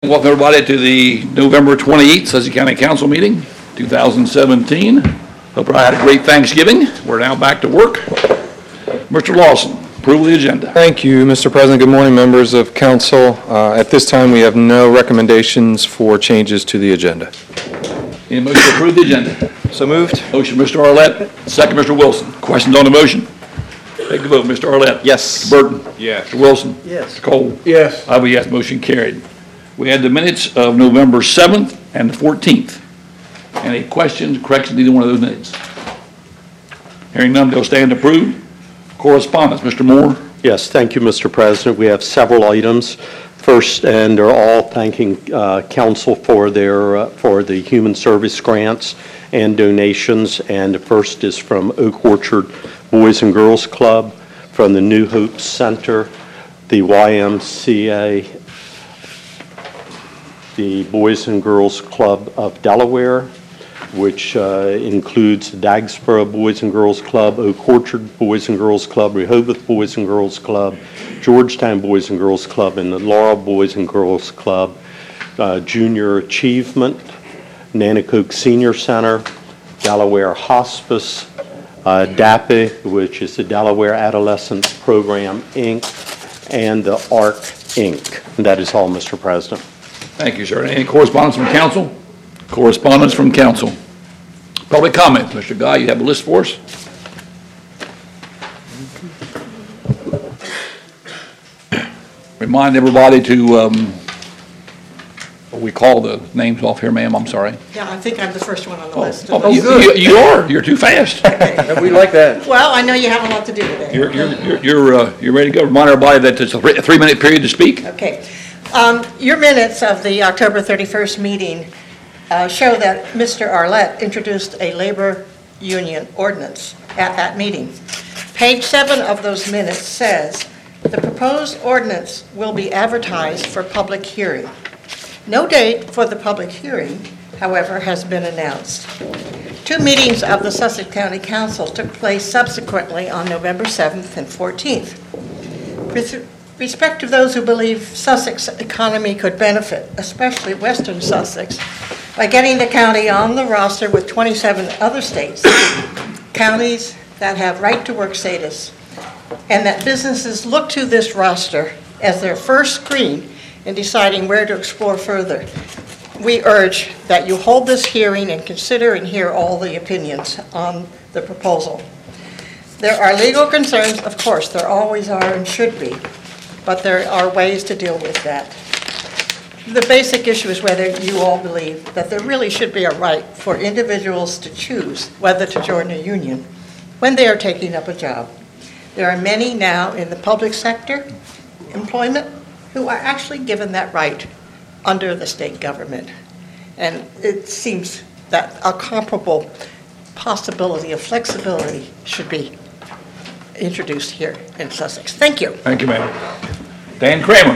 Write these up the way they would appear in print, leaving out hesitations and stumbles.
Welcome everybody to the November 28th Sussex County Council meeting, 2017. Hope you had a great Thanksgiving. We're now back to work. Mr. Lawson, approval of the agenda. Thank you, Mr. President. Good morning, members of council. At this time, we have no recommendations for changes to the agenda. Any motion to approve the agenda? So moved. Motion, Mr. Arlett. Second, Mr. Wilson. Questions on the motion? Take the vote. Mr. Arlett? Yes. Mr. Burton? Yes. Mr. Wilson? Yes. Mr. Cole? Yes. I vote yes, motion carried. We had the minutes of November 7th and the 14th. Any questions, corrections, either one of those minutes? Hearing none, they'll stand approved. Correspondence, Mr. Moore. Yes, thank you, Mr. President. We have several items. First, and they're all thanking council for the human service grants and donations. And the first is from Oak Orchard Boys and Girls Club, from the New Hope Center, the YMCA, the Boys and Girls Club of Delaware, which includes the Dagsboro Boys and Girls Club, Oak Orchard Boys and Girls Club, Rehoboth Boys and Girls Club, Georgetown Boys and Girls Club, and the Laurel Boys and Girls Club, Junior Achievement, Nanticoke Senior Center, Delaware Hospice, DAPI, which is the Delaware Adolescents Program, Inc., and the ARC, Inc. And that is all, Mr. President. Thank you, sir. Any correspondence from council? Correspondence from council. Public comment. Mr. Guy, you have a list for us? Remind everybody to, we call the names off here, ma'am. I'm sorry. Yeah, I think I'm the first one on the list. You are. You're too fast. We like that. Well, I know you have a lot to do today. You're ready to go. Remind everybody that it's a 3-minute period to speak. Okay. Your minutes of the October 31st meeting show that Mr. Arlett introduced a labor union ordinance at that meeting. Page 7 of those minutes says, "The proposed ordinance will be advertised for public hearing. No date for the public hearing, however, has been announced." 2 meetings of the Sussex County Council took place subsequently on November 7th and 14th. With respect to those who believe Sussex economy could benefit, especially Western Sussex, by getting the county on the roster with 27 other states, counties that have right-to-work status, and that businesses look to this roster as their first screen in deciding where to explore further, we urge that you hold this hearing and consider and hear all the opinions on the proposal. There are legal concerns, of course, there always are and should be, but there are ways to deal with that. The basic issue is whether you all believe that there really should be a right for individuals to choose whether to join a union when they are taking up a job. There are many now in the public sector employment who are actually given that right under the state government. And it seems that a comparable possibility of flexibility should be introduced here in Sussex. Thank you. Thank you, ma'am. Dan Kramer.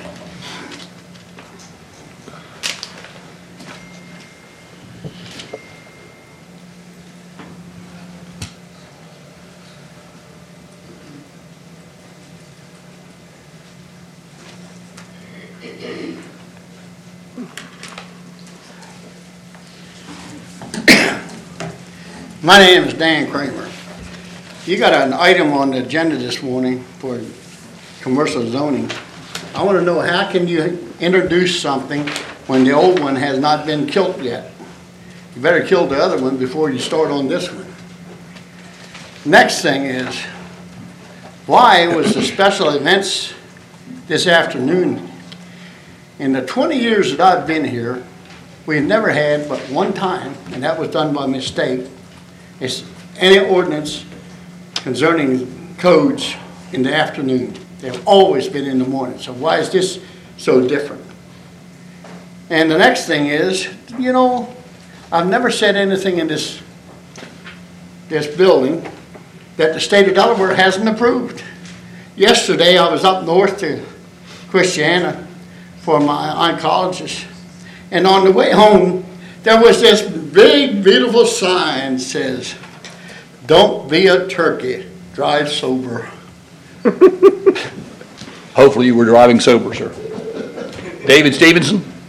My name is Dan Kramer. You got an item on the agenda this morning for commercial zoning. I want to know, how can you introduce something when the old one has not been killed yet? You better kill the other one before you start on this one. Next thing is, why was the special events this afternoon? In the 20 years that I've been here, we've never had but one time, and that was done by mistake, it's any ordinance concerning codes in the afternoon. They've always been in the morning. So why is this so different? And the next thing is, you know, I've never said anything in this building that the state of Delaware hasn't approved. Yesterday I was up north to Christiana for my oncologist, and on the way home there was this big beautiful sign that says, "Don't be a turkey, drive sober." Hopefully you were driving sober, sir. David Stevenson?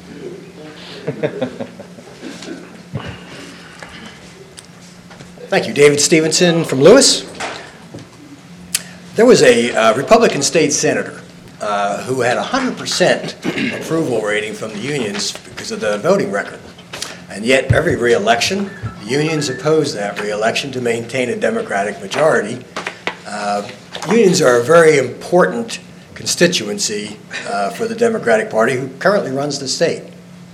Thank you. David Stevenson from Lewis. There was a Republican state senator who had a 100% approval rating from the unions because of the voting record. And yet, every re-election, the unions oppose that re-election to maintain a Democratic majority. Unions are a very important constituency for the Democratic Party, who currently runs the state.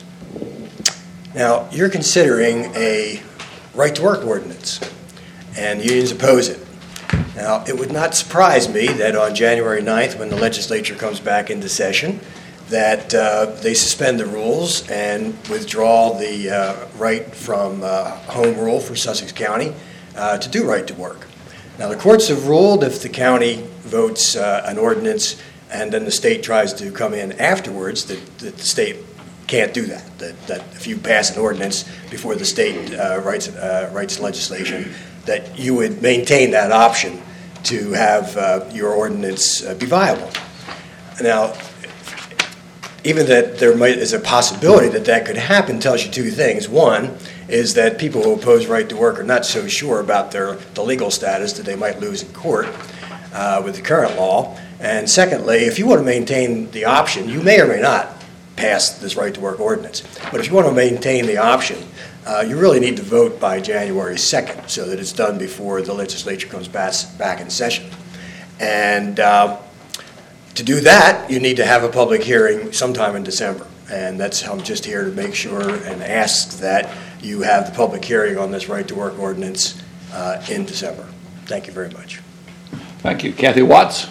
Now, you're considering a right-to-work ordinance, and unions oppose it. Now, it would not surprise me that on January 9th, when the legislature comes back into session, that they suspend the rules and withdraw the right from home rule for Sussex County to do right to work. Now, the courts have ruled if the county votes an ordinance and then the state tries to come in afterwards, that the state can't do that. That if you pass an ordinance before the state writes legislation, that you would maintain that option to have your ordinance be viable. Now, even that there is a possibility that that could happen tells you two things. One is that people who oppose right to work are not so sure about the legal status that they might lose in court with the current law. And secondly, if you want to maintain the option, you may or may not pass this right to work ordinance. But if you want to maintain the option, you really need to vote by January 2nd so that it's done before the legislature comes back in session. And to do that, you need to have a public hearing sometime in December. And I'm just here to make sure and ask that you have the public hearing on this right to work ordinance in December. Thank you very much. Thank you. Kathy Watts?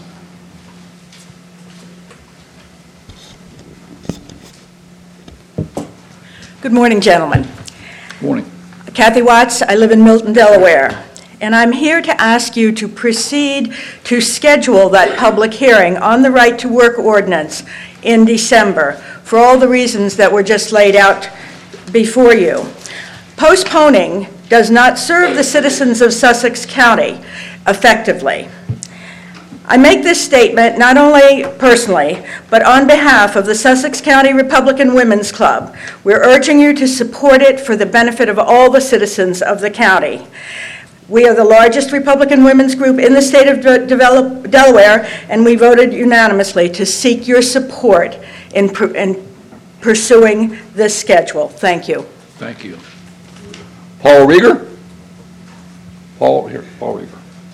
Good morning, gentlemen. Morning. Kathy Watts, I live in Milton, Delaware, and I'm here to ask you to proceed to schedule that public hearing on the right to work ordinance in December for all the reasons that were just laid out before you. Postponing does not serve the citizens of Sussex County effectively. I make this statement not only personally, but on behalf of the Sussex County Republican Women's Club. We're urging you to support it for the benefit of all the citizens of the county. We are the largest Republican women's group in the state of Delaware, and we voted unanimously to seek your support in pursuing this schedule. Thank you. Thank you. Paul Rieger? Paul Rieger.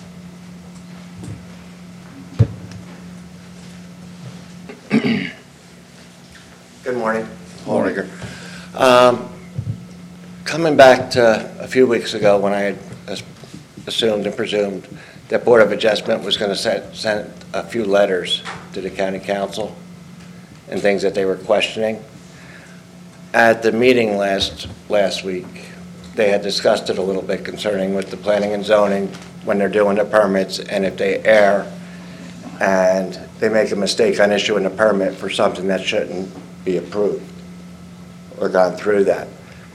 Good morning, Paul Rieger. Coming back to a few weeks ago when I had assumed and presumed that Board of Adjustment was going to send a few letters to the county council and things that they were questioning. At the meeting last week, they had discussed it a little bit concerning with the planning and zoning when they're doing the permits, and if they err and they make a mistake on issuing a permit for something that shouldn't be approved or gone through that.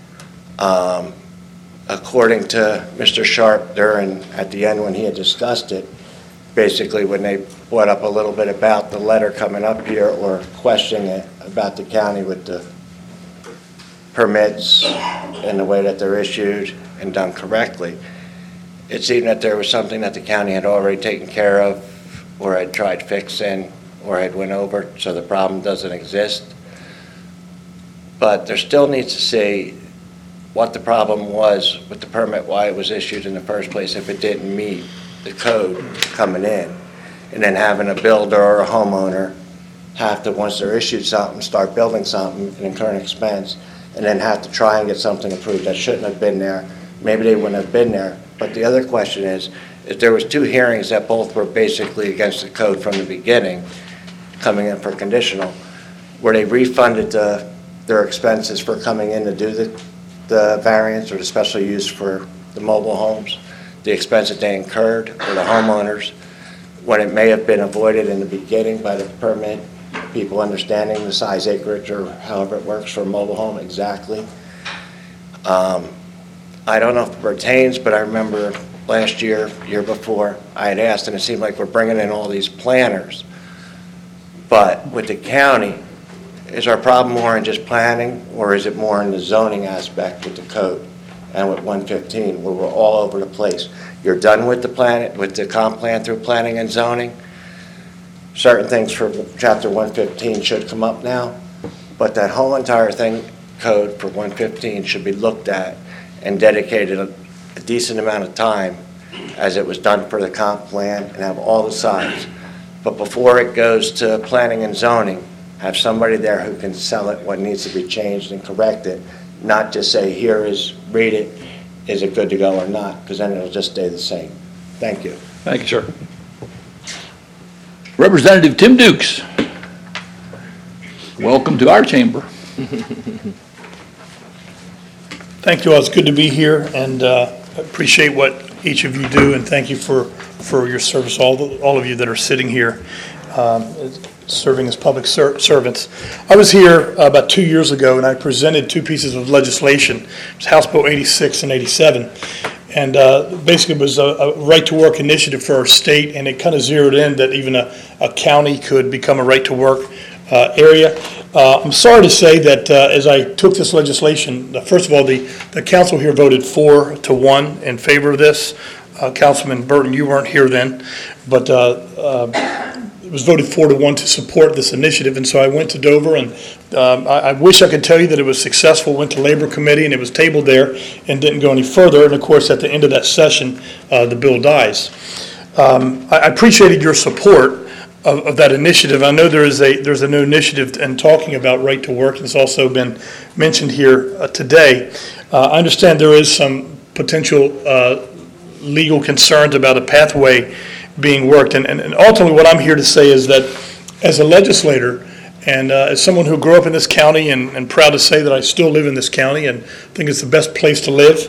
According to Mr. Sharp at the end when he had discussed it, basically when they brought up a little bit about the letter coming up here or questioning it about the county with the permits and the way that they're issued and done correctly, it seemed that there was something that the county had already taken care of or had tried fixing or had went over so the problem doesn't exist. But there still needs to see what the problem was with the permit, why it was issued in the first place if it didn't meet the code coming in. And then having a builder or a homeowner have to, once they're issued something, start building something, an incur an expense, and then have to try and get something approved that shouldn't have been there. Maybe they wouldn't have been there. But the other question is there was two hearings that both were basically against the code from the beginning, coming in for conditional, where they refunded their expenses for coming in to do the variance or the special use for the mobile homes, the expense that they incurred for the homeowners, when it may have been avoided in the beginning by the permit, people understanding the size acreage or however it works for a mobile home exactly. I don't know if it pertains, but I remember last year before, I had asked, and it seemed like we're bringing in all these planners. But with the county, is our problem more in just planning, or is it more in the zoning aspect with the code and with 115, where we're all over the place? You're done with the comp plan through planning and zoning. Certain things for chapter 115 should come up now, but that whole entire thing, code for 115, should be looked at and dedicated a decent amount of time as it was done for the comp plan, and have all the sides. But before it goes to planning and zoning, have somebody there who can sell it what needs to be changed and correct it, not just say, here is, read it, is it good to go or not, because then it'll just stay the same. Thank you. Thank you, sir. Representative Tim Dukes, welcome to our chamber. Thank you all. It's good to be here, and I appreciate what each of you do, and thank you for your service, all of you that are sitting here serving as public servants. I was here about 2 years ago, and I presented two pieces of legislation. It was House Bill 86 and 87, and basically it was a right-to-work initiative for our state, and it kind of zeroed in that even a county could become a right-to-work area. I'm sorry to say that as I took this legislation, first of all, the council here voted 4-1 in favor of this. Councilman Burton, you weren't here then, but it was voted 4-1 to support this initiative, and so I went to Dover, and I wish I could tell you that it was successful. Went to Labor Committee, and it was tabled there and didn't go any further, and of course at the end of that session the bill dies. I appreciated your support of that initiative. I know there's a new initiative in talking about right to work, and it's also been mentioned here today. I understand there is some potential legal concerns about a pathway being worked, and ultimately what I'm here to say is that as a legislator and as someone who grew up in this county and proud to say that I still live in this county and think it's the best place to live,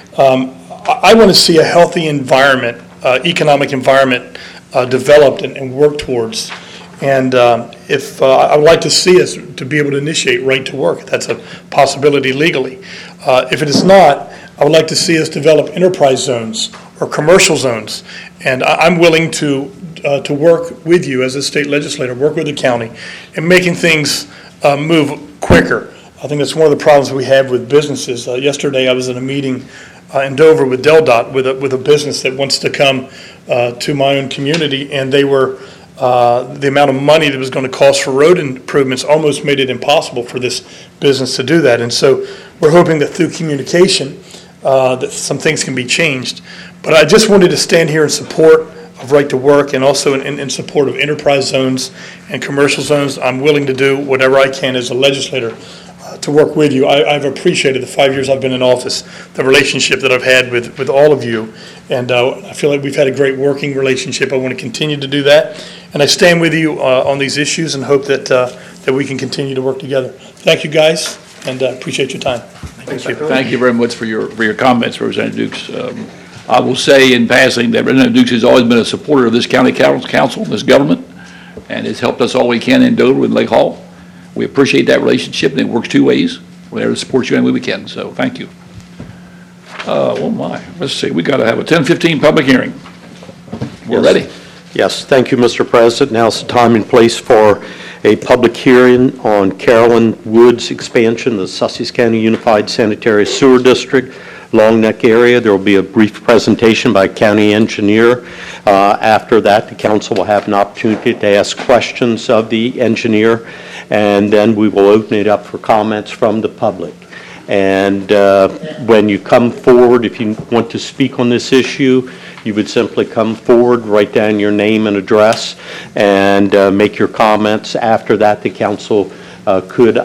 I want to see a healthy environment, economic environment developed and worked towards. And if I would like to see us to be able to initiate right to work, that's a possibility legally. If it is not, I would like to see us develop enterprise zones or commercial zones. And I'm willing to work with you as a state legislator, work with the county in making things move quicker. I think that's one of the problems we have with businesses. Yesterday I was in a meeting in Dover with DelDOT with a business that wants to come to my own community, and they were the amount of money that was going to cost for road improvements almost made it impossible for this business to do that. And so we're hoping that through communication that some things can be changed. But I just wanted to stand here in support of right to work and also in support of enterprise zones and commercial zones. I'm willing to do whatever I can as a legislator to work with you. I've appreciated the 5 years I've been in office, the relationship that I've had with all of you, and I feel like we've had a great working relationship. I want to continue to do that, and I stand with you on these issues and hope that we can continue to work together. Thank you, guys, and appreciate your time. Thank you. Thank you very much for your comments, Representative Dukes. I will say in passing that Representative Dukes has always been a supporter of this county council, this government, and has helped us all we can in Dover with Lake Hall. We appreciate that relationship, and it works two ways. We're there to support you any way we can, so thank you. Oh my, let's see, we got to have a 10:15 public hearing. We're ready. Yes, thank you, Mr. President. Now's the time and place for a public hearing on Carolyn Woods expansion of the Sussex County Unified Sanitary Sewer District, Long Neck area. There will be a brief presentation by county engineer. After that, the council will have an opportunity to ask questions of the engineer, and then we will open it up for comments from the public. And when you come forward, if you want to speak on this issue, you would simply come forward, write down your name and address, and make your comments. After that, the council could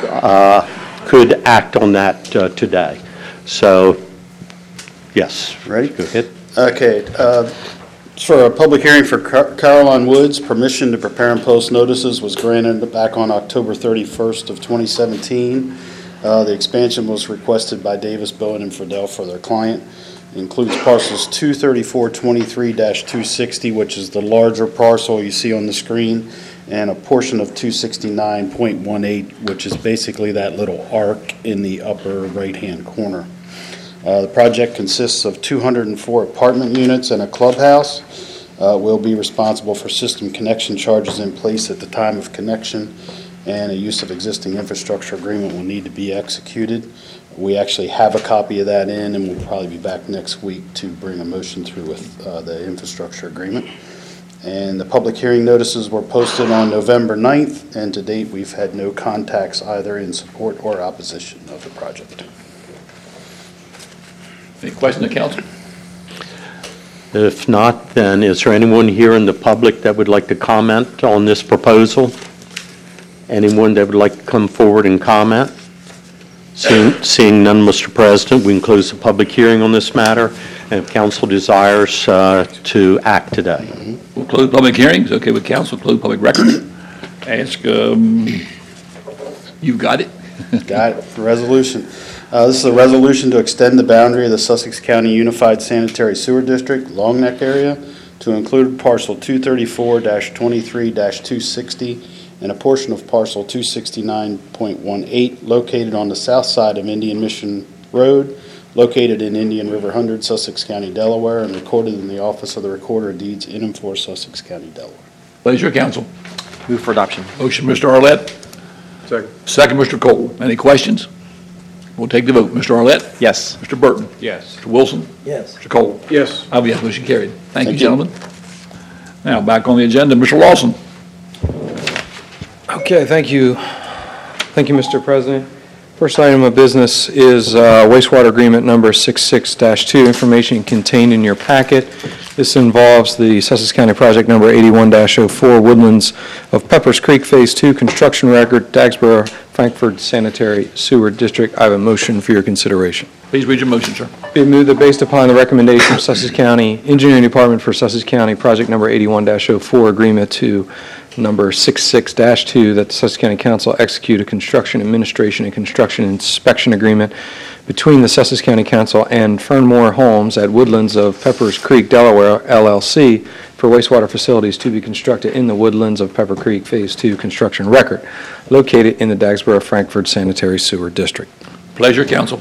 act on that today. So, yes. Ready? Go ahead. Okay. For a public hearing for Caroline Woods, permission to prepare and post notices was granted back on October 31st of 2017. The expansion was requested by Davis, Bowen, and Friedel for their client. It includes parcels 23423-260, which is the larger parcel you see on the screen, and a portion of 269.18, which is basically that little arc in the upper right-hand corner. The project consists of 204 apartment units and a clubhouse. Will be responsible for system connection charges in place at the time of connection. and a use of existing infrastructure agreement will need to be executed. We actually have a copy of that in, and we'll probably be back next week to bring a motion through with the infrastructure agreement. And the public hearing notices were posted on November 9th, and to date, we've had no contacts either in support or opposition of the project. Any questions of council? If not, then is there anyone here in the public that would like to comment on this proposal? Anyone that would like to come forward and comment? Seeing none, Mr. President, we can close the public hearing on this matter, and if council desires to act today. We'll close public hearings. Okay with council, close public records. Ask, you've got it? Got it. Resolution. This is a resolution to extend the boundary of the Sussex County Unified Sanitary Sewer District, Long Neck area, to include parcel 234-23-260 and a portion of parcel 269.18 located on the south side of Indian Mission Road, located in Indian River 100, Sussex County, Delaware, and recorded in the Office of the Recorder of Deeds in and for Sussex County, Delaware. Pleasure, council. Move for adoption. Motion, Mr. Arlett. Second, Mr. Cole. Any questions? We'll take the vote. Mr. Arlett? Yes. Mr. Burton? Yes. Mr. Wilson? Yes. Mr. Cole? Yes. I'll be yes, motion carried. Thank you, you. gentlemen. Now, back on the agenda, Mr. Lawson. Okay, thank you. Thank you, Mr. President. First item of business is wastewater agreement number 66-2, information contained in your packet. This involves the Sussex County project number 81-04, Woodlands of Peppers Creek Phase 2, construction record, Dagsboro, Frankford Sanitary Sewer District. I have a motion for your consideration. Please read your motion, sir. Be it moved that based upon the recommendation of Sussex County Engineering Department for Sussex County project number 81-04, agreement to number 66-2, that the Sussex County Council execute a construction administration and construction inspection agreement between the Sussex County Council and Fernmore Homes at Woodlands of Peppers Creek, Delaware, LLC, for wastewater facilities to be constructed in the Woodlands of Pepper Creek Phase 2 construction record, located in the Dagsboro-Frankford Sanitary Sewer District. Pleasure, council.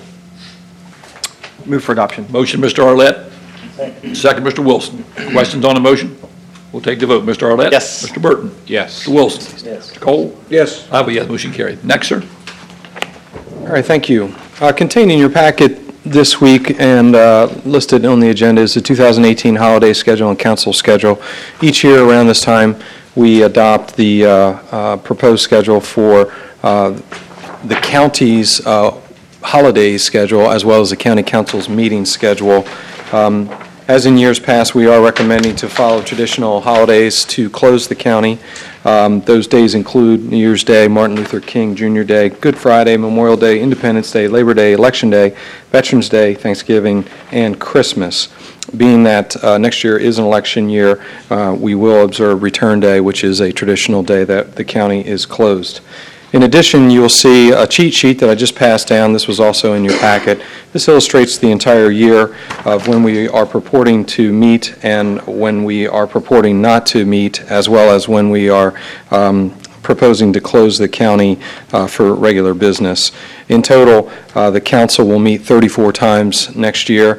Move for adoption. Motion, Mr. Arlett. Second, Mr. Wilson. Questions on the motion? We'll take the vote. Mr. Arlett? Yes. Mr. Burton? Yes. Mr. Wilson? Yes. Mr. Cole? Yes. I'll be yes, motion carried. Next, sir. All right, thank you. Contained in your packet this week and listed on the agenda is the 2018 holiday schedule and council schedule. Each year around this time, we adopt the proposed schedule for the county's holiday schedule as well as the county council's meeting schedule. As in years past, we are recommending to follow traditional holidays to close the county. Those days include New Year's Day, Martin Luther King Jr. Day, Good Friday, Memorial Day, Independence Day, Labor Day, Election Day, Veterans Day, Thanksgiving, and Christmas. Being that next year is an election year, we will observe Return Day, which is a traditional day that the county is closed. In addition, you will see a cheat sheet that I just passed down. This was also in your packet. This illustrates the entire year of when we are purporting to meet and when we are purporting not to meet, as well as when we are proposing to close the county for regular business. In total, the council will meet 34 times next year.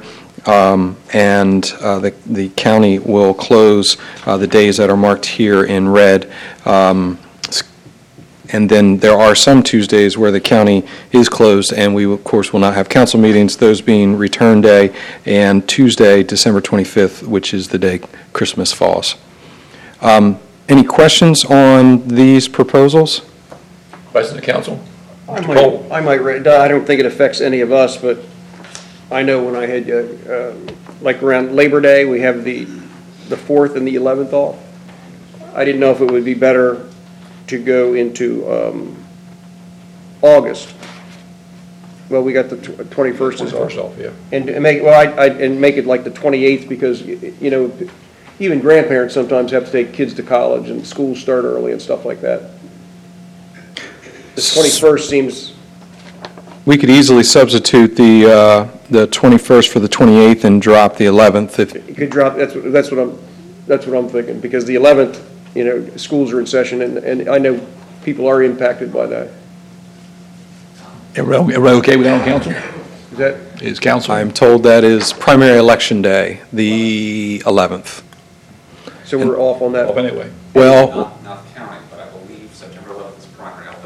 And the county will close the days that are marked here in red. And then there are some Tuesdays where the county is closed, and we, of course, will not have council meetings, those being Return Day and Tuesday, December 25th, which is the day Christmas falls. Any questions on these proposals? Questions of council? I Cole. might, I don't think it affects any of us, but I know when I had, like around Labor Day, we have the 4th and the 11th off. I didn't know if it would be better to go into August. Well, we got the 21st is off. Yeah. And make, and make it like the 28th because, you know, even grandparents sometimes have to take kids to college and schools start early and stuff like that. The 21st seems... We could easily substitute the 21st for the 28th and drop the 11th. It could drop, that's what I'm thinking, because the 11th, you know, schools are in session, and I know people are impacted by that. Everybody okay with that on council? Is that, Is council? I'm told that is primary election day, the 11th. so we're off on that? Off anyway. Well, Not counting, but I believe September 11th is primary. I'll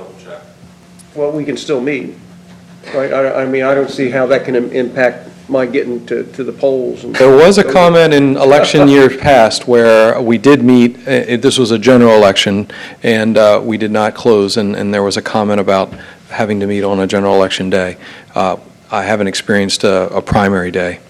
Well, we can still meet, right? I mean, I don't see how that can impact my getting to the polls. There was a comment in election years past where we did meet, this was a general election, and we did not close, and there was a comment about having to meet on a general election day. I haven't experienced a primary day.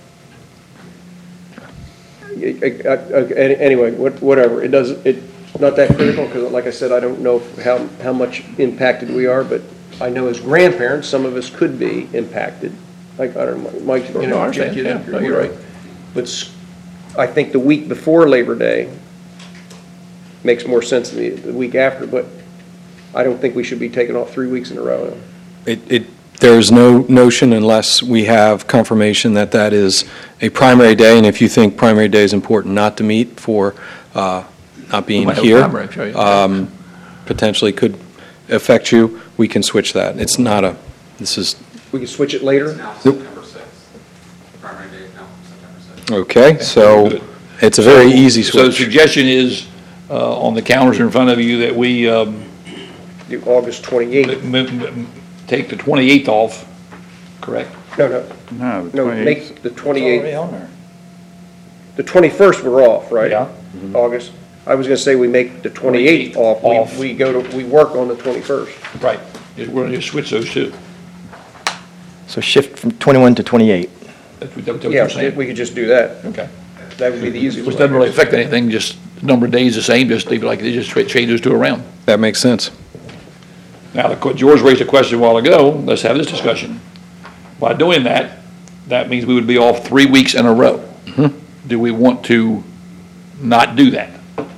Anyway, whatever, it's not that critical, because like I said, I don't know how much impacted we are, but I know as grandparents, some of us could be impacted. Like, I don't know, Mike, you know, I understand. check it out. Yeah, no, you're right. But I think the week before Labor Day makes more sense than the week after, but I don't think we should be taking off 3 weeks in a row. There's no notion unless we have confirmation that that is a primary day, and if you think primary day is important not to meet for not being Might have a here, primary, sure, yeah. potentially could affect you, we can switch that. It's not a, this is, We can switch it later? Now September 6th. Primary day is now September 6th. okay, so Good. it's a very easy So the switch. suggestion is, on the calendars in front of you, that we Do August 28th. take the 28th off, correct? No, make the 28th. The 21st we're off, right? Yeah. August. I was gonna say we make the 28th off. Off. We work on the 21st. Right. We're going to just switch those two. So shift from 21 to 28. That's what Yeah, you're saying? we could just do that. Okay. That would be the easiest Which way. doesn't really affect anything, just the number of days the same, just leave it like it is, just change those two around. That makes sense. Now, George raised a question a while ago, let's have this discussion. By doing that, that means we would be off 3 weeks in a row. Do we want to not do that?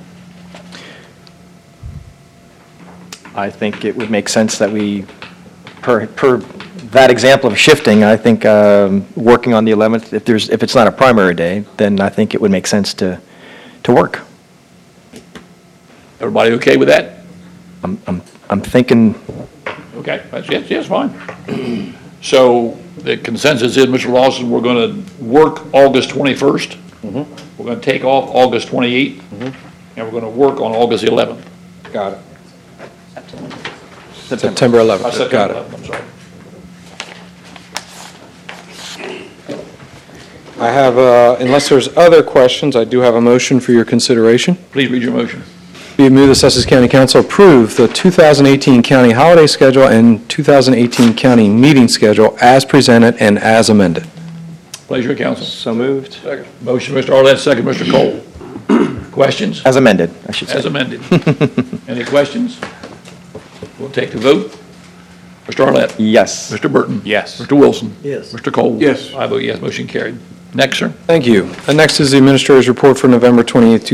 I think it would make sense that we, per that example of shifting, I think working on the 11th, if it's not a primary day, then I think it would make sense to work. Everybody okay with that? I'm thinking, Okay, yes, fine. So the consensus is, Mr. Lawson, we're going to work August 21st. We're going to take off August 28th, and we're going to work on August 11th. Got it. September 11th, got it. I'm sorry. I have, unless there's other questions, I do have a motion for your consideration. Please read your motion. Be it moved that Sussex County Council approve the 2018 county holiday schedule and 2018 county meeting schedule as presented and as amended. Pleasure of council. so moved. Motion, Mr. Arlett, second, Mr. Cole. Questions? As amended, I should say. As amended. Any questions? We'll take the vote. Mr. Arlett? Yes. Mr. Burton? Yes. Mr. Wilson? Yes. Mr. Cole? Yes. I vote yes, motion carried. Next, sir. Thank you. Next is the Administrator's Report for November 28,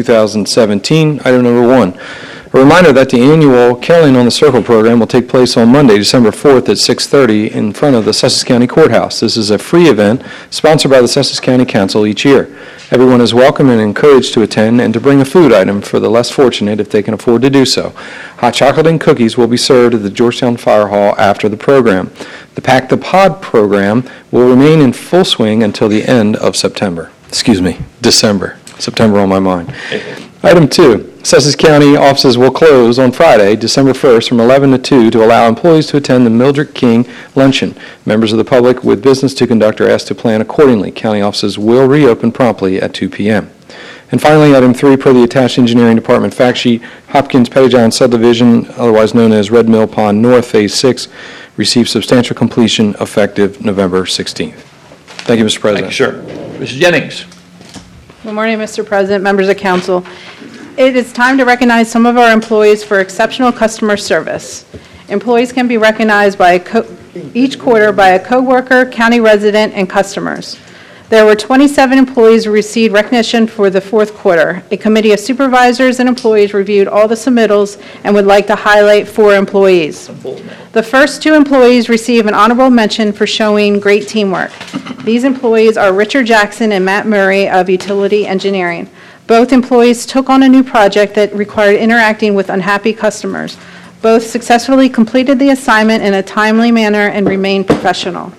2017. Item number 1. A reminder that the annual Caroling on the Circle program will take place on Monday, December 4th at 6:30 in front of the Sussex County Courthouse. This is a free event sponsored by the Sussex County Council each year. Everyone is welcome and encouraged to attend and to bring a food item for the less fortunate if they can afford to do so. Hot chocolate and cookies will be served at the Georgetown Fire Hall after the program. The Pack the Pod program will remain in full swing until the end of December. September on my mind. Item 2, Sussex County offices will close on Friday, December 1st from 11 to 2 to allow employees to attend the Mildred King Luncheon. Members of the public with business to conduct are asked to plan accordingly. County offices will reopen promptly at 2 p.m. And finally, item 3, per the attached engineering department fact sheet, Hopkins Pettyjohn subdivision, otherwise known as Red Mill Pond North Phase 6, received substantial completion effective November 16th. Thank you, Mr. President. Thank you, sir. Mrs. Jennings? Good morning, Mr. President, members of council. It is time to recognize some of our employees for exceptional customer service. Employees can be recognized by each quarter by a coworker, county resident, and customers. There were 27 employees who received recognition for the fourth quarter. A committee of supervisors and employees reviewed all the submittals and would like to highlight 4 employees. The first 2 employees receive an honorable mention for showing great teamwork. These employees are Richard Jackson and Matt Murray of Utility Engineering. Both employees took on a new project that required interacting with unhappy customers. Both successfully completed the assignment in a timely manner and remained professional.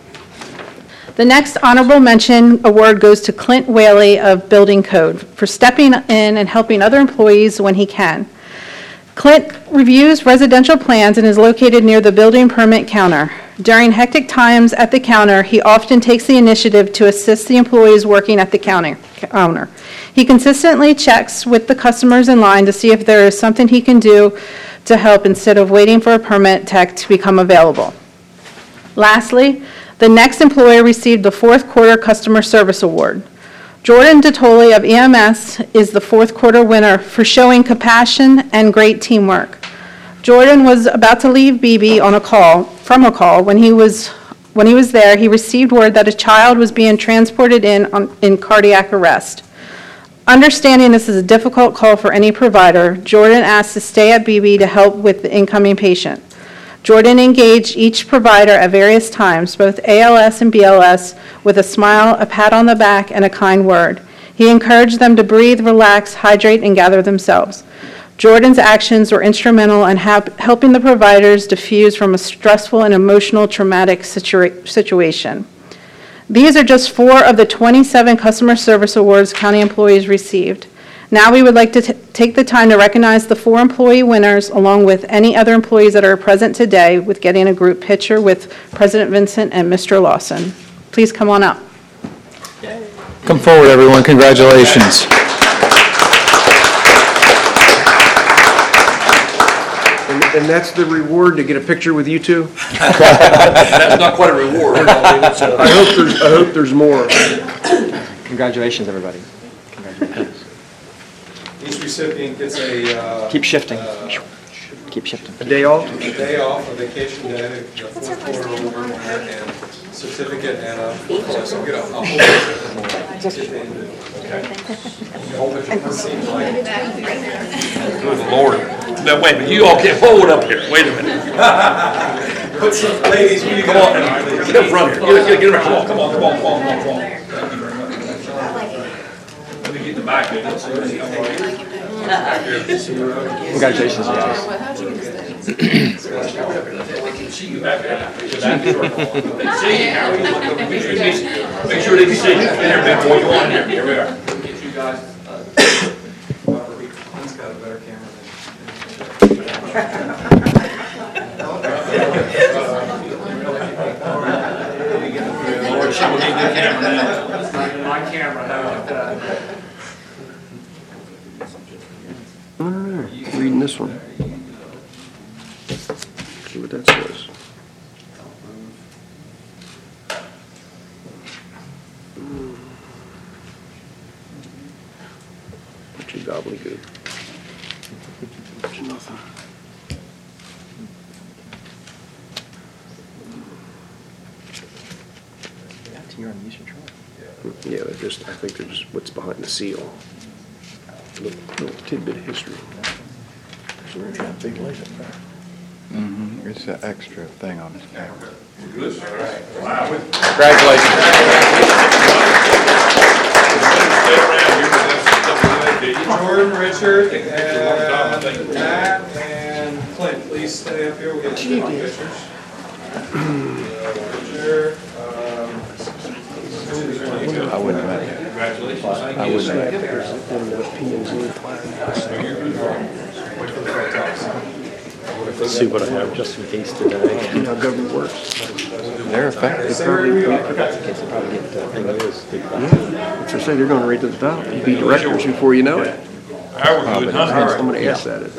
The next honorable mention award goes to Clint Whaley of Building Code for stepping in and helping other employees when he can. Clint reviews residential plans and is located near the building permit counter. During hectic times at the counter, he often takes the initiative to assist the employees working at the counter. He consistently checks with the customers in line to see if there is something he can do to help instead of waiting for a permit tech to become available. Lastly, the next employee received the fourth quarter Customer Service Award. Jordan Detoli of EMS is the fourth quarter winner for showing compassion and great teamwork. Jordan was about to leave BB from a call. When he was there, he received word that a child was being transported in cardiac arrest. Understanding this is a difficult call for any provider, Jordan asked to stay at BB to help with the incoming patient. Jordan engaged each provider at various times, both ALS and BLS, with a smile, a pat on the back, and a kind word. He encouraged them to breathe, relax, hydrate, and gather themselves. Jordan's actions were instrumental in helping the providers diffuse from a stressful and emotional traumatic situation. These are just 4 of the 27 customer service awards county employees received. Now we would like to take the time to recognize the 4 employee winners along with any other employees that are present today with getting a group picture with President Vincent and Mr. Lawson. Please come on up. Come forward, everyone. Congratulations. And that's the reward, to get a picture with you two? That's not quite a reward. I hope there's more. Congratulations, everybody. Congratulations. Each recipient gets a... Keep shifting. Keep shifting. A day off? A day off, a vacation day, a fourth quarter award, and certificate, and a... So get a whole Good Lord. Now, wait a minute, you all can't hold up here. Wait a minute. Put some ladies, will you Come on, get up front here. Get around. Come on. Let me get the back of this. Congratulations, guys. See you back there. Make sure they can see you. In there, big boy. Go on here. Here we are. Get you guys. He's got a better camera Lord, she will need the camera now. My camera, how about that? I don't know. Reading this one. See what that says. What you gobbledygook. It's nothing. You're on the Eastern Shore. Yeah, I think they're just what's behind the seal. Little tidbit of history. There's a big lake up there. Mm-hmm. It's an extra thing on this camera. Good. All right. Wow. Congratulations. Jordan, Richard, and Matt, and Clint, please stay up here. We'll get some pictures. Richard, I wouldn't have met him. Congratulations. I wouldn't have met Let's see what I have just in case today. You know how government works. They're effective. If they say they're going right to the top, you'll be directors before you know it. Howard, good, huh? I'm going to ask that.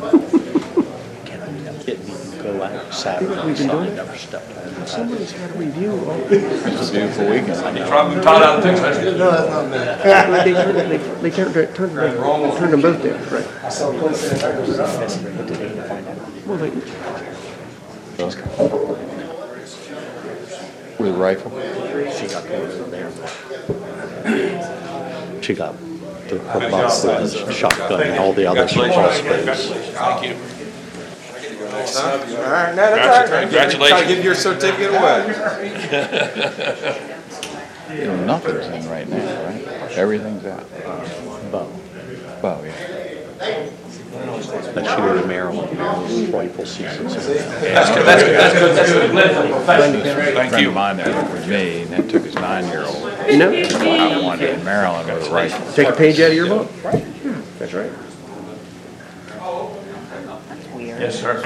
Go out Saturday. We've been doing I it. never stepped out. Somebody's got to review all It's a beautiful weekend. You probably taught out the picture. That's good. No, that's not me. They turned them both down, right? Well, With a rifle? She got over there. She got the her box with the shotgun and all the others were crossbows. Thank you. all right, no, that's all right. Congratulations. Try to give your certificate away. You know, nothing's in right now, right? Everything's out. Bow. Well, yeah. But she go to Maryland. Maryland's rifle season. That's good. Thank Friend you. of mine there lived with me, and that took his 9-year-old you know, out one day in Maryland with a rifle. take a page out of your book. That's right. Yes, sir.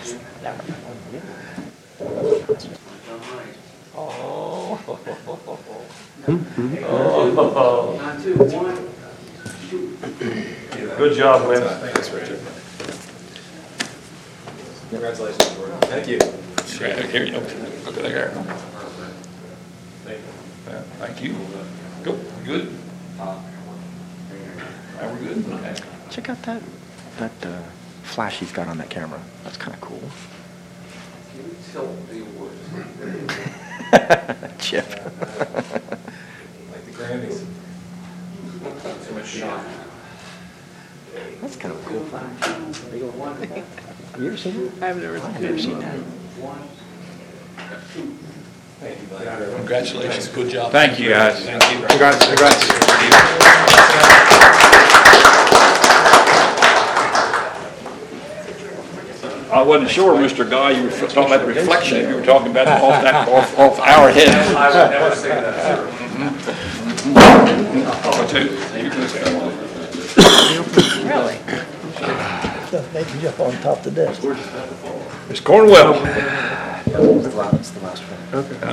Good job, Lynn. Thanks, Richard. Congratulations, Jordan. Thank you. Here you go. Look at there. Thank you. Go, good? Now we're good? Okay. Check out that flash he's got on that camera. That's kind of cool. Can you tilt the awards? Chip. Like the Grammys. Too much shot. That's kind of a cool flash. Have you ever seen it? I've never seen that. Thank you, buddy. Congratulations, good job. Thank you, guys. Thank you. Congrats. I wasn't sure, Mr. Guy, you were talking about the reflection, you were talking about off our head. I would never say that, sir. Really? They can jump on top of the desk. Ms. Cornwell. It's the last one.